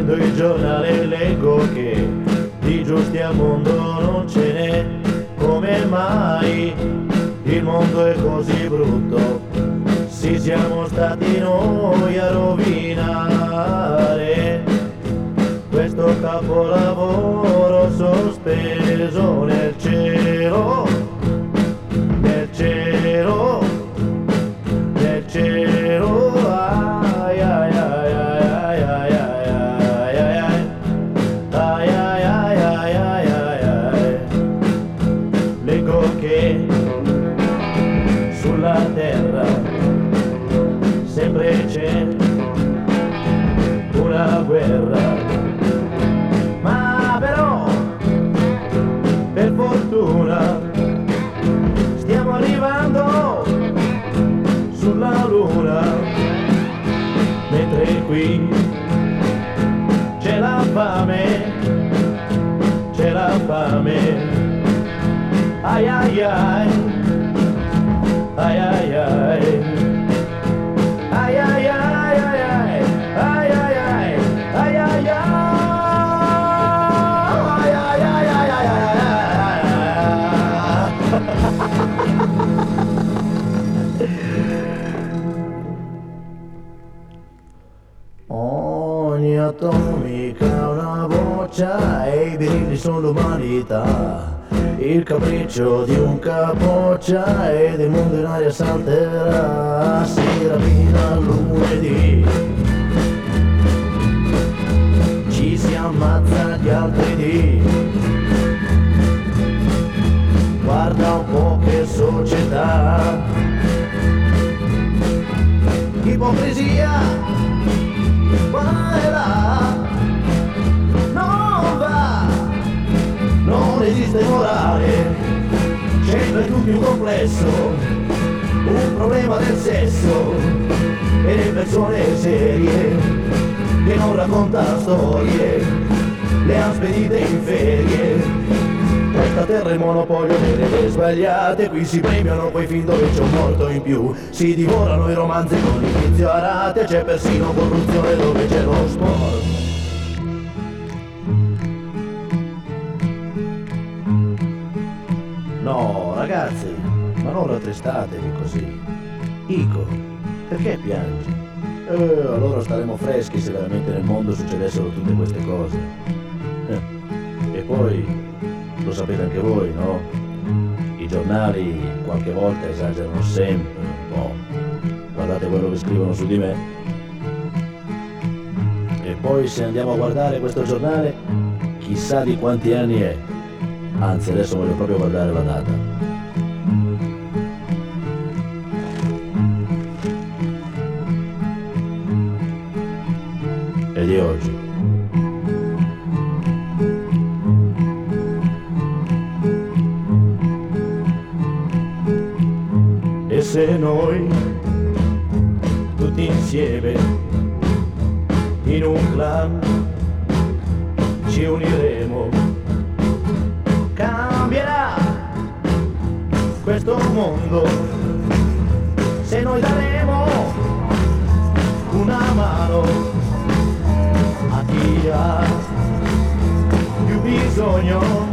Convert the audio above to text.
Prendo il giornale e leggo che di giusti al mondo non ce n'è. Come mai il mondo è così brutto? Sì, siamo stati noi a rovinare questo capolavoro sospeso nel cielo, nel cielo, nel cielo. Ai ai ai ai ai ai ai ai ai ai ai ai ai ai. Leggo che sulla terra sempre c'è una guerra, ma però per fortuna stiamo arrivando sulla luna, mentre qui c'è la fame, c'è la fame. Ai ai ai, ai ai ai, ai ai ai ai ai, ai ai ai, ai ai ai, ai ai ai ai ai. Ogni atomica ha una boccia e i birilli sono l'umanità. Il capriccio di un capoccia ed il mondo in aria salterà. Si rapina lunedì, ci si ammazza gli altri dì. Guarda un po' che società, ipocrisia qua e là, non va, non esiste morale, c'è per tutti un complesso, un problema del sesso e le persone serie che non raccontano storie, le han spedite in ferie. Questa terra è monopolio delle idee sbagliate, qui si premiano quei film dove c'è un morto in più, si divorano i romanzi con l'inizio a rate, c'è persino corruzione dove c'è lo sport. No, ragazzi, ma non rattristatevi così. Ico, perché piangi? Allora staremo freschi se veramente nel mondo succedessero tutte queste cose. E poi, lo sapete anche voi, no? I giornali qualche volta esagerano sempre un po'. Guardate quello che scrivono su di me. E poi se andiamo a guardare questo giornale, chissà di quanti anni è. Anzi, adesso voglio proprio guardare la data. È di oggi. E se noi, tutti insieme, in un clan, ci uniremo, cambierà questo mondo, se noi daremo una mano a chi ha più bisogno.